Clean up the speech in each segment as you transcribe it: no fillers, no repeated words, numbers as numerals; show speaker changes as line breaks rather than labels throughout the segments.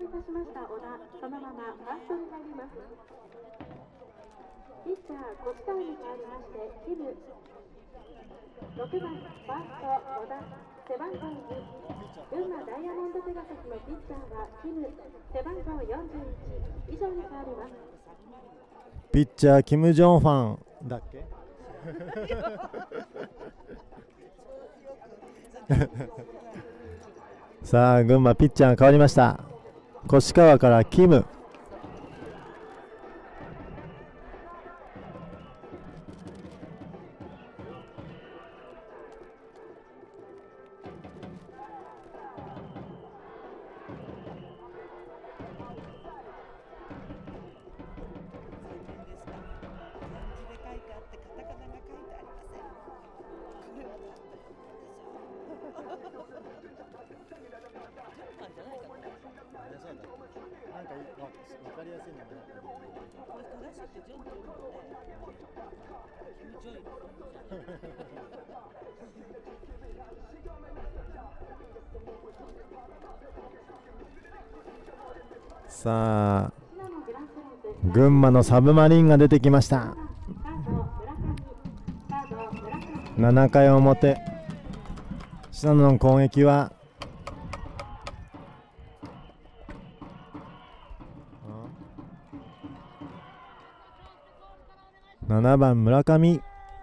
いたしました小田、そのままファーストに入ります。ピッチャー越川に代わりましてキム、6番ファースト小田、背番号2、群馬ダイヤモンドペガサスのピッチャーはキム、背番号41、以上に変わります。
ピッチャーキム・ジョンファンだっけさあ群馬ピッチャーが変わりました。越川からキム。さあ群馬のサブマリンが出てきました。7回表信濃の攻撃は7番村上。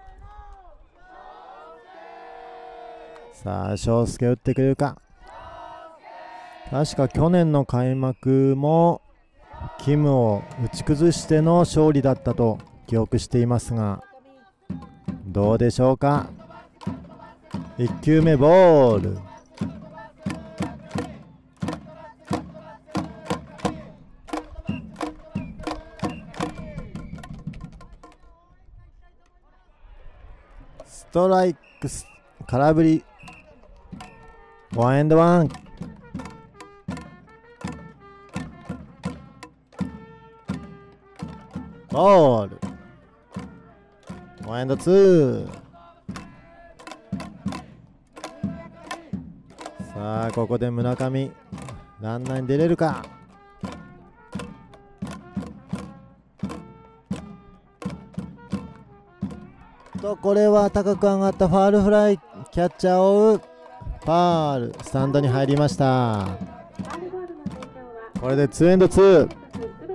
さあ翔介打ってくれるか。確か去年の開幕もキムを打ち崩しての勝利だったと記憶していますが、どうでしょうか。1球目ボール。ストライク、空振り、ワンエンドワン。ボール、ワンエンドツー。さあここで村上ランナーに出れるか。とこれは高く上がったファールフライ。キャッチャーを追う。ファール、スタンドに入りました。これでツーエンドツー。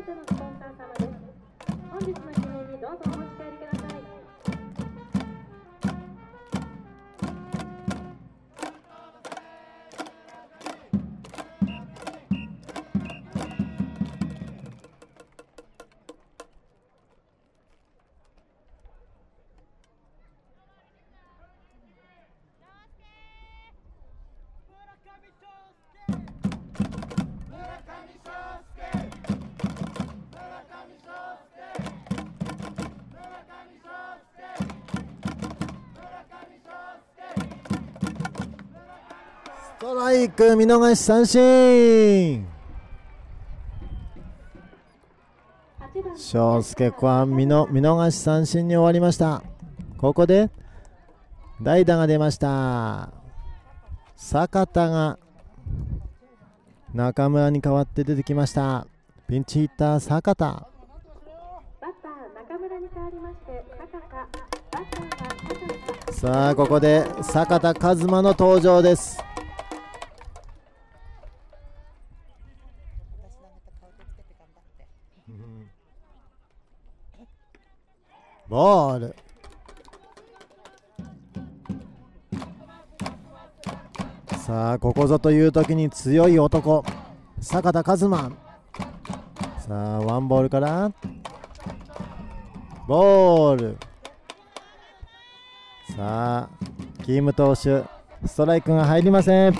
ストライク、見逃し三振。翔介ここは見逃し三振に終わりました。ここで代打が出ました。坂田が中村に代わって出てきました。ピンチヒッター坂田。
バッター中村に代わりまして坂田。バッターは坂田。
さあここで坂田和馬の登場です。ボール。さあここぞという時に強い男坂田和馬。さあワンボールからボール。さあキム投手ストライクが入りません。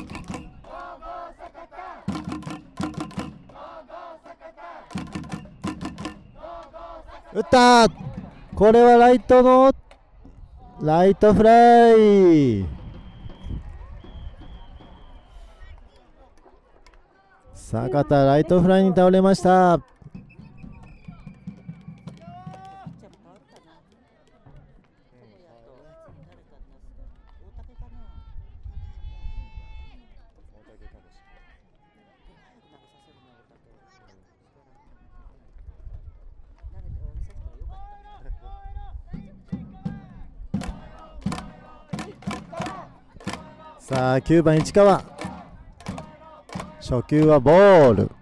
打った。これはライトのライトフライ。坂田ライトフライに倒れました。 さあ9番市川、初球はボール。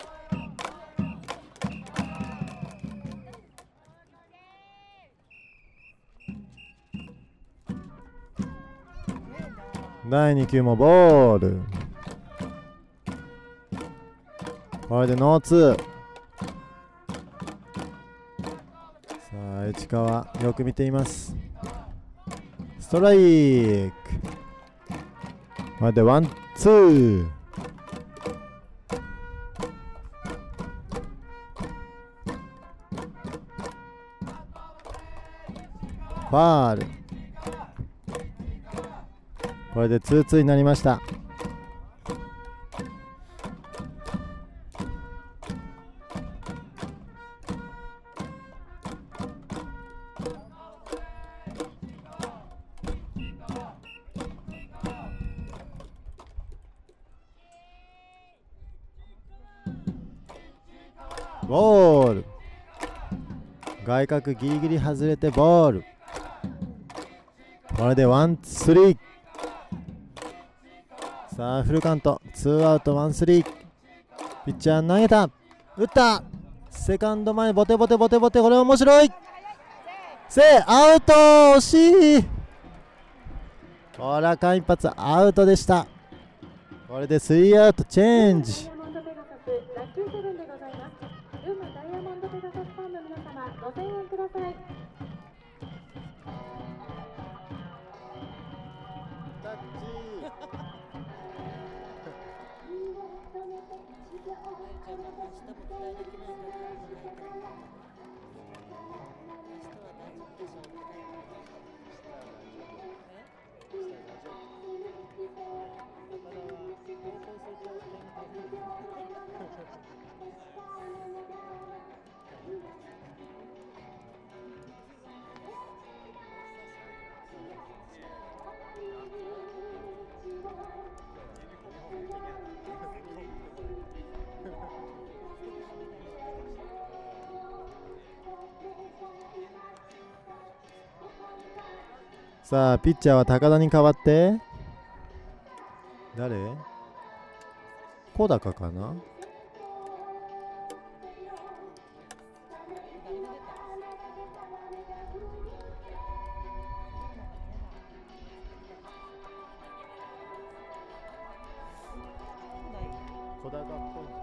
第2球もボール。これでノーツー。さあ市川よく見ています。ストライク。これでワンツー。ファール。これでツーツーになりました。ボール。外角ギリギリ外れてボール。これでワンスリー。さあフルカウント、ツーアウトワンスリー。ピッチャー投げた、打った、セカンド前ボテボテボテボテ。これ面白い。アウト、惜しい。これは間一髪アウトでした。これでスリーアウトチェンジ。さあピッチャーは高田に代わって誰？小高かな。小高っぽい。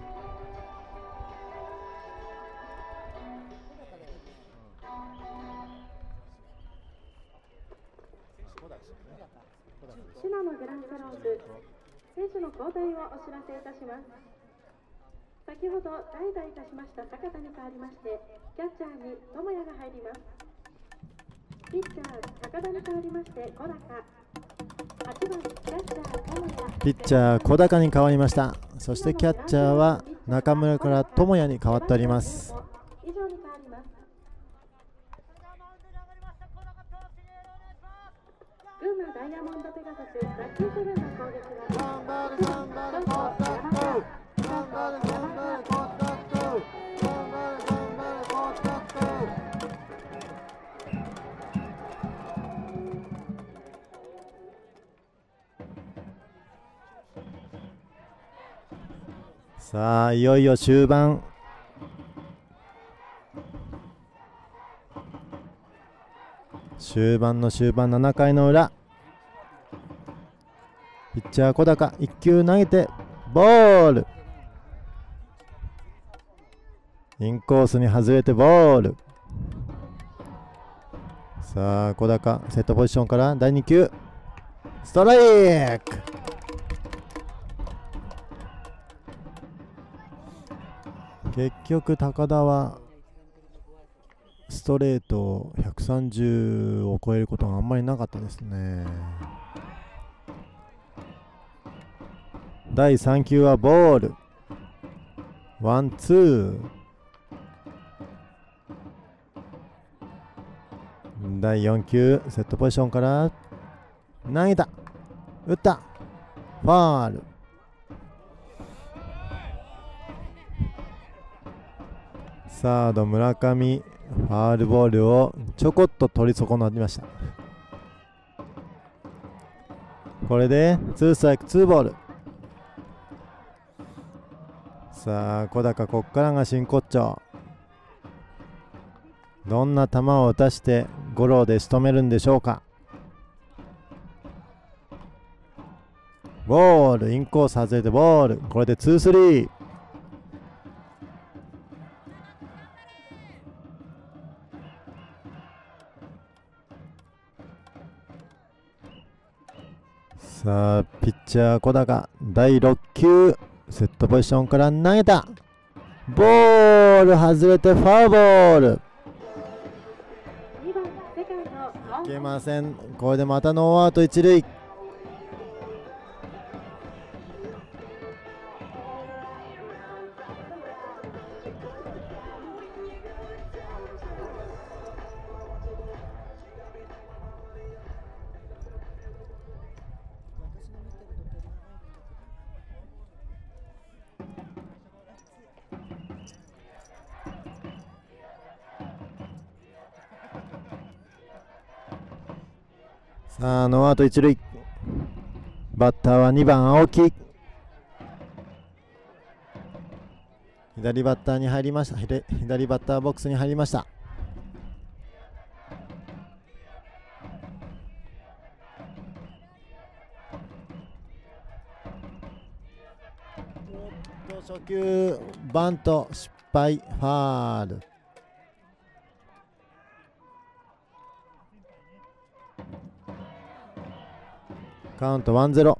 シナノグランスローズ選手の交代をお知らせいたします。先ほど代打いたしました坂田に代わりましてキャッチャーに智也が入ります。ピッチャー高田に代わりまして小高、8番キャッチャー智也。
ピッチャー小高に代わりました。そしてキャッチャーは中村から智也に代わっております。
以上に変わります。群馬ダイヤモンドペガサスラッキーセブンの攻撃は
さあいよいよ終盤。終盤の終盤、7回の裏。ピッチャー小高1球投げてボール。インコースに外れてボール。さあ小高セットポジションから第2球ストライク。結局高田はストレート130を超えることがあんまりなかったですね。第3球はボール。ワンツー。第4球セットポジションから投げた、打った、ファール。サード村上ファールボールをちょこっと取り損なりました。ここれで2ストライク2ボール。さあ小高、こっからが真骨頂。どんな球を打たしてゴロで仕留めるんでしょうか。ボール、インコース外れてボール。これで2スリー。さあピッチャー小高、第6球、セットポジションから投げた。ボール外れてファウルボール。いけません。これでまたノーアウト一塁。さあノーアウト一塁。バッターは2番青木。左バッターに入りました。左バッターボックスに入りました。初球バント失敗、ファール。カウント 1-0。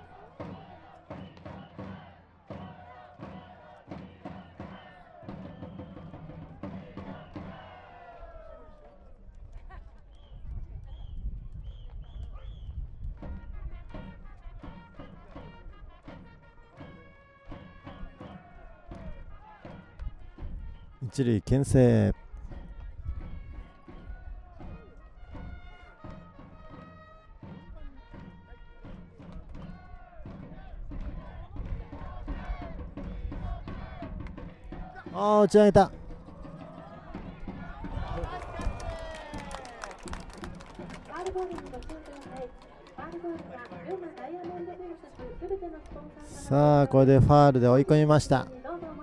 一塁牽制。打ち上げた。さあこれでファウルで追い込みました。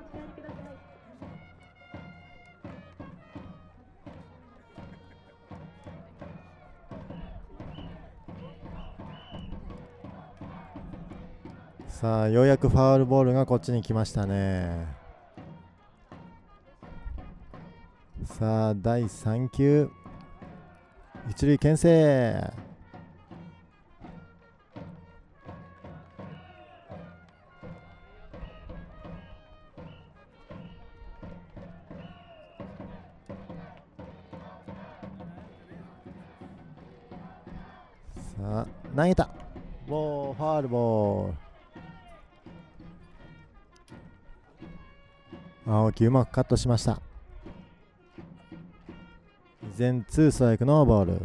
さあようやくファウルボールがこっちに来ましたね。さあ第3球、一塁牽制。さあ投げた。ファウルボール。青木うまくカットしました。依然2ストライクノーボール。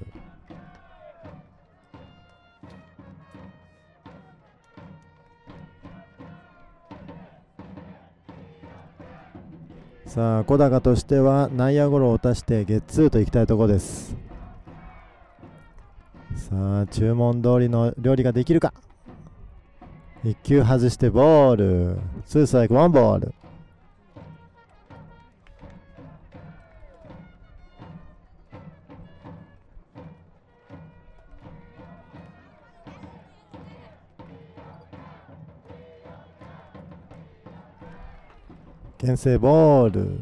さあ小高としては内野ゴロを打たしてゲッツーといきたいところです。さあ注文通りの料理ができるか。1球外してボール。2ストライク1ボール。牽制ボール。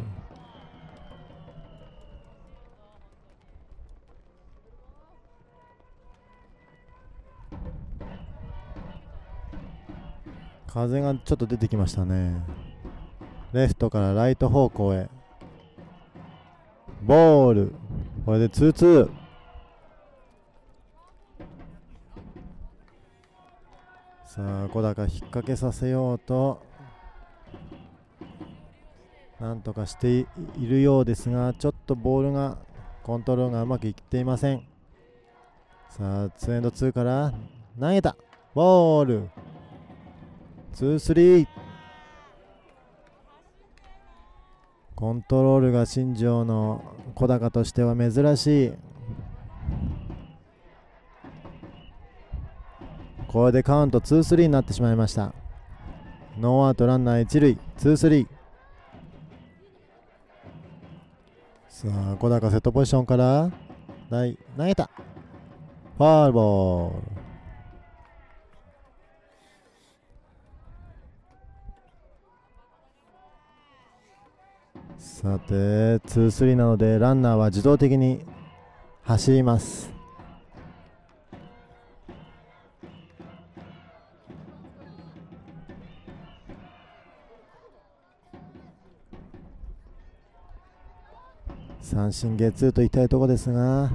風がちょっと出てきましたね。レフトからライト方向へボール。これで 2-2。さあ小高引っ掛けさせようとなんとかしているようですが、ちょっとボールがコントロールがうまくいっていません。さあ 2&2 から投げた。ボール 2-3。コントロールが新庄の小高としては珍しい。 これでカウント 2-3 になってしまいました。ノーアウトランナー一塁 2-3。さあ小高セットポジションから投げた。ファウルボール。さて 2-3 なのでランナーは自動的に走ります。三振ゲッツーといきたいところですが、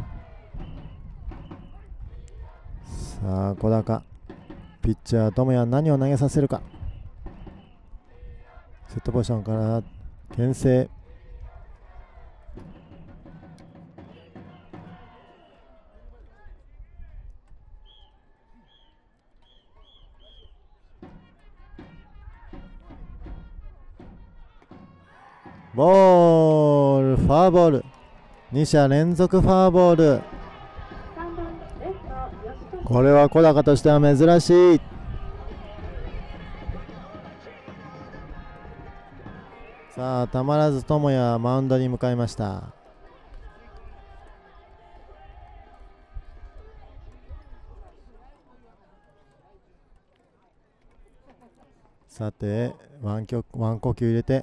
さあ小高ピッチャー友也何を投げさせるか。セットポジションから牽制。ボール、フォアボール。2者連続フォアボール。これは小高としては珍しい。さあたまらず友也マウンドに向かいました。さてワン呼吸入れて、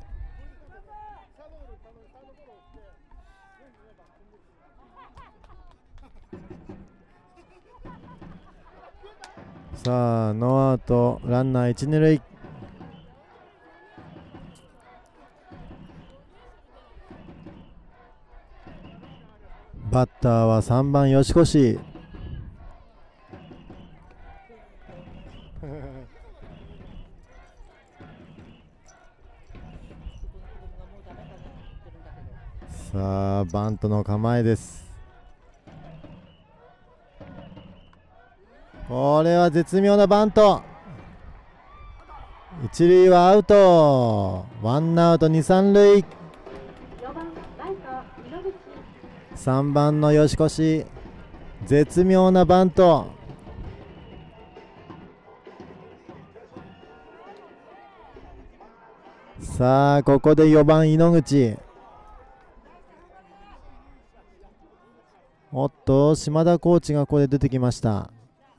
さあノーアウトランナー一二塁。バッターは3番吉越。さあバントの構えです。これは絶妙なバント。一塁はアウト。ワンアウト二三塁。3番の吉越、絶妙なバント。さあここで4番井口。おっと島田コーチがここで出てきました。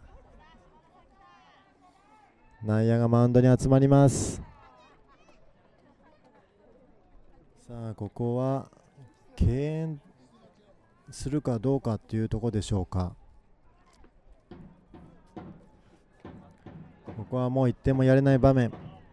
内野がマウンドに集まります。さあここは敬遠するかどうかっていうところでしょうか。ここはもう1点もやれない場面。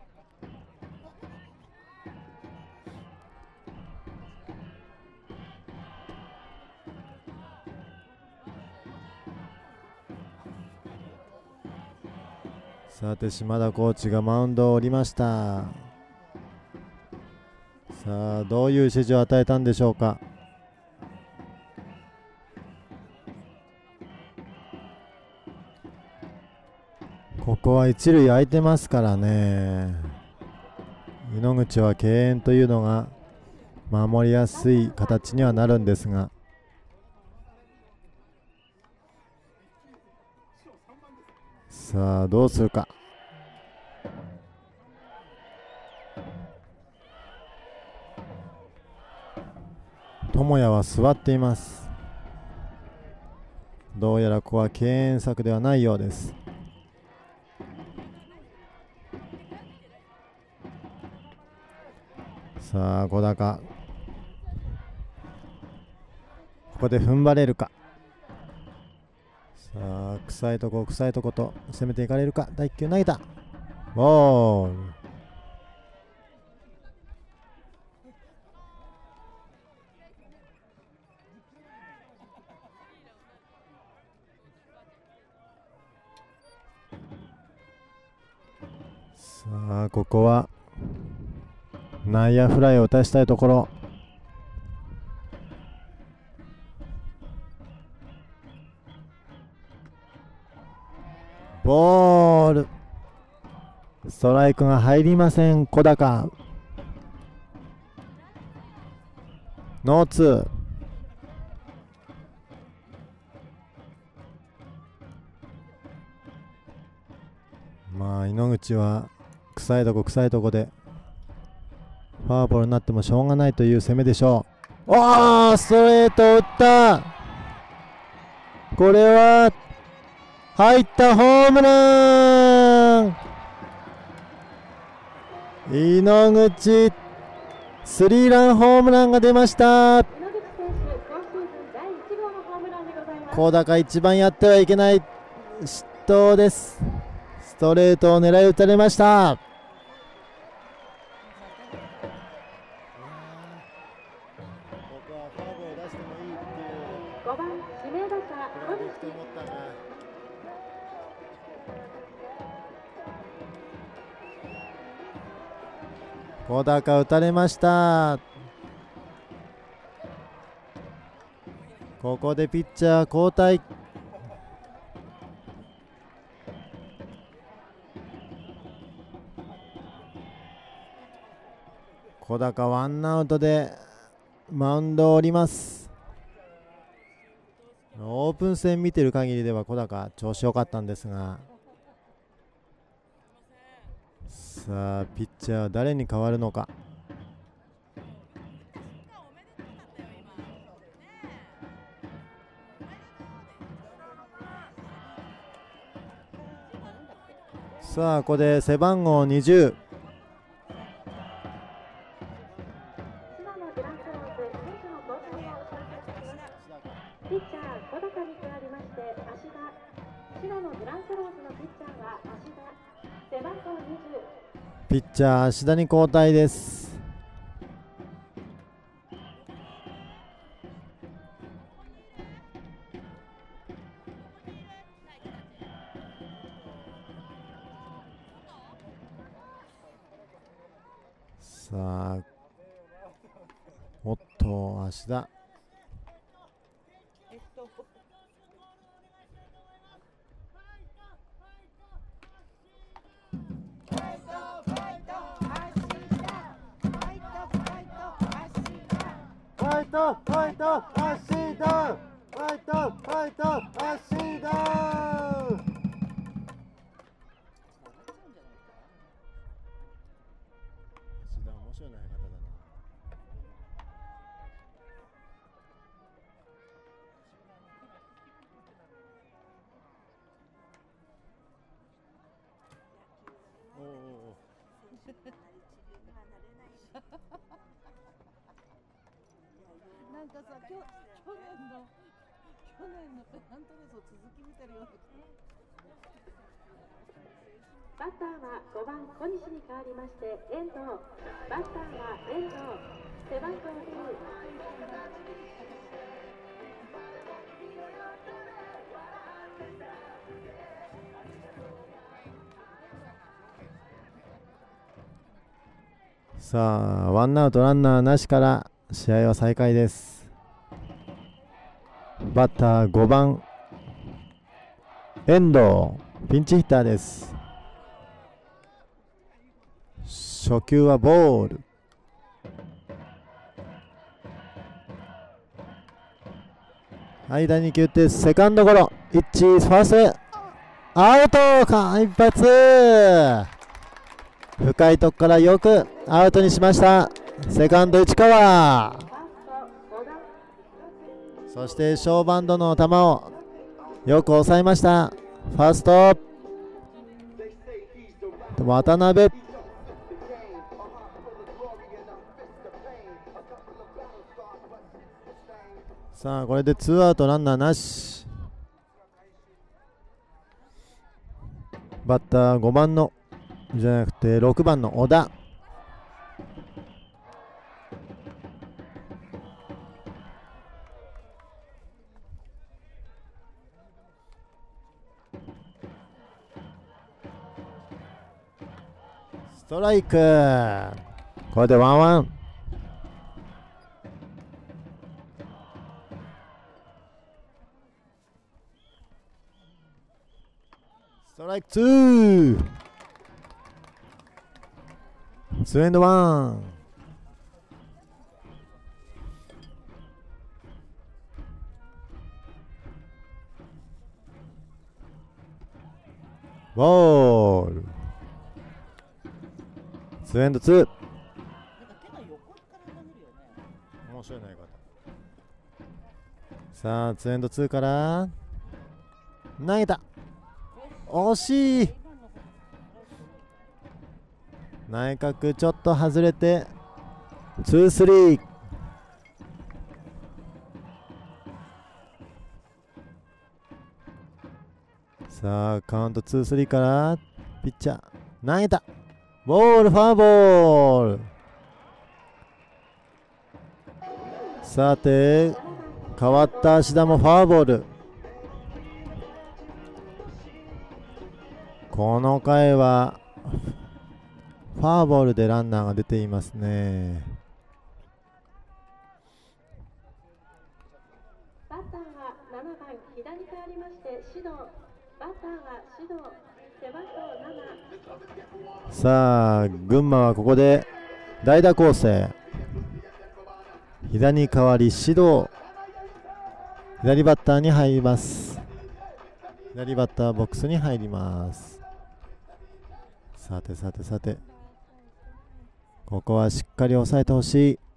さて島田コーチがマウンドを降りました。さあどういう指示を与えたんでしょうか。ここは一塁空いてますからね。井口は敬遠というのが守りやすい形にはなるんですが、さあどうするか。友也は座っています。どうやらここは敬遠策ではないようです。さあ小高、ここで踏ん張れるか。さあ臭いとこと攻めていかれるか。第1球投げた。ボール。さあここは内野フライを打たしたいところ。ボール。ストライクが入りません小高。ノーツー。 野口は臭いとこでフォアボールになってもしょうがないという攻めでしょう。おー、ストレートを打った。これは入ったホームラン。井ノ口スリーランホームランが出ました。小高一番やってはいけない失投です。ストレートを狙い打たれました。
5番指名打者
小高打たれました。ここでピッチャー交代。小高ワンアウトでマウンドを降ります。オープン戦見てる限りでは小高調子良かったんですが、さあピッチャーは誰に変わるのか。さあここで背番号20
ピッチャー小高に代わりまして芦田。白のグランスローズのピッチャーは芦田、背番号20。
ピッチャー芦田に交代です。さあおっと芦田
なんかさ、去年のペナントレースを続き見てるような。
バッターは5番小西に代わりまして遠藤。バッターは遠藤、背番号9。
さあワンアウトランナーなしから試合は再開です。バッター5番遠藤、ピンチヒッターです。初球はボール。間に球ってセカンドゴロ、ファーストへアウトか。一発深いとこからよくアウトにしました。セカンド市川、そしてショーバンドの球をよく抑えました。ファースト渡辺、さあこれでツーアウトランナーなし。バッター5番のじゃなくて6番の小田。ストライク。これでワンワン。ストライクツー。ツーエンドワン。ボール。 2エンド2。
なんか手が横から投げるよね。
面白い投げ方。さあ2エンド2から投げた。惜しい。内角ちょっと外れて2、3。さあカウント2、3からピッチャー投げた。ボール、ファーボール。さて変わった芦田もファーボール。この回はファーボールでランナーが出ていますね。
バッターが7番左に変わりまして指導。バッターが指導。背番号7。
さあ群馬はここで代打構成。左に変わり指導。左バッターに入ります。左バッターボックスに入ります。さてさてさて、ここはしっかり抑えてほしい。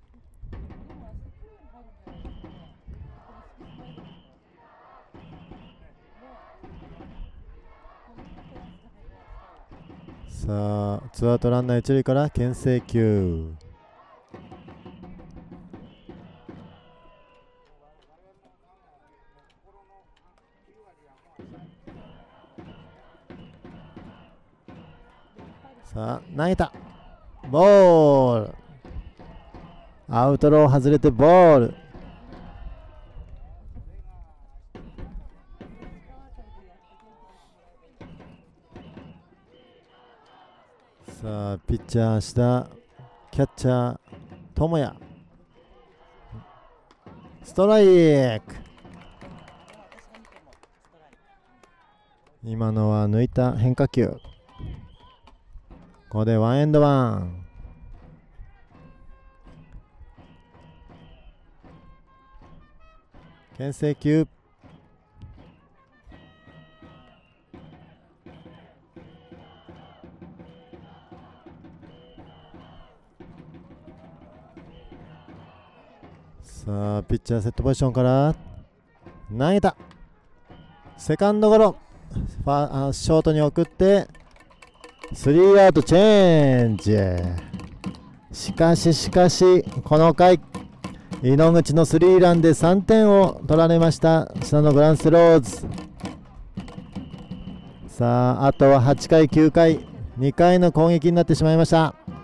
さあツーアウトランナー一塁から牽制球。さあ投げた。ボール。アウトロー外れてボール。さあピッチャー芦田、キャッチャー友也。ストライク。今のは抜いた変化球。ここでワンエンドワン。牽制球。さあピッチャーセットポジションから投げた。セカンドゴロ。ショートに送ってスリーアウトチェンジ。しかしこの回井ノ口のスリーランで3点を取られました下のグランスローズ。さああとは8回9回2回の攻撃になってしまいました。